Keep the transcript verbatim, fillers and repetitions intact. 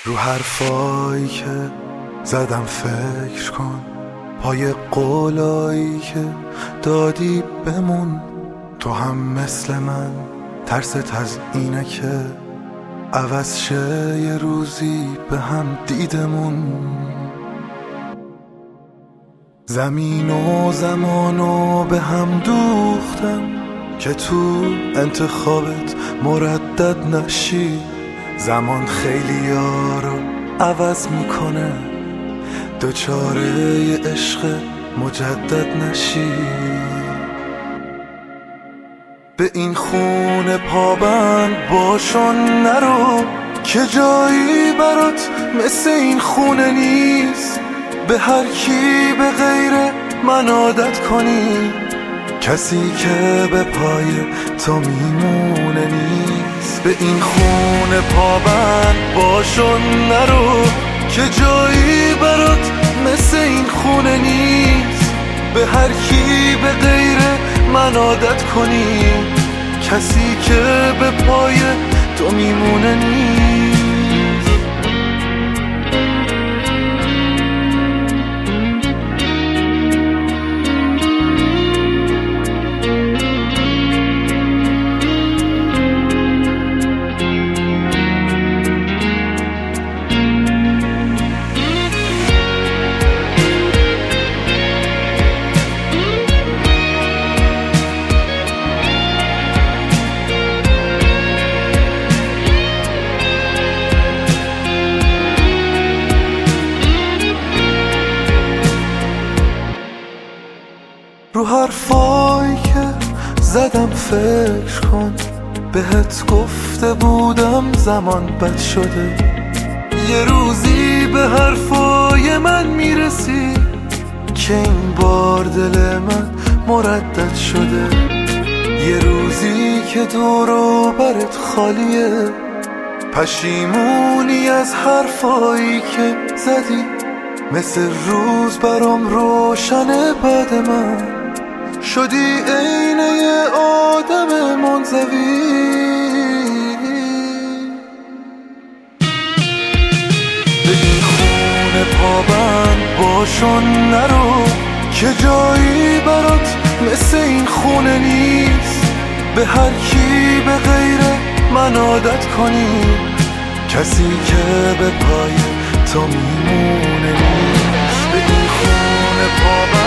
رو حرفایی که زدم فکر کن، پای قولایی که دادی بمون. تو هم مثل من ترست از اینه که عوض شه یه روزی به هم دیدمون. زمین و زمانو به هم دوختم که تو انتخابت مردد نشی. زمان خیلی ها رو عوض میکنه، دوچاره ی عشق مجدد نشی. به این خونه پابند باشون نرو که جایی برات مثل این خونه نیست. به هر کی به غیر من عادت کنی، کسی که به پای تو میمونه نیست. به این خونه پابند باشون نرو که جایی برات مثل این خونه نیست. به هر کی به غیر من عادت کنی، کسی که به پای تو میمونه نیست. رو حرفایی که زدم فکر کن، بهت گفته بودم زمان بد شده. یه روزی به حرفای من میرسی که این بار دل من مردد شده. یه روزی که دور و برت خالیه، پشیمونی از حرفایی که زدی. مثل روز برام روشنه بعد من شدی عین یه آدم منزوی. به این خونه پابند باشون نرو که جایی برات مثل این خونه نیست. به هر کی به غیر من عادت کنی، کسی که به پای تو میمونه نیست. به این خونه پابند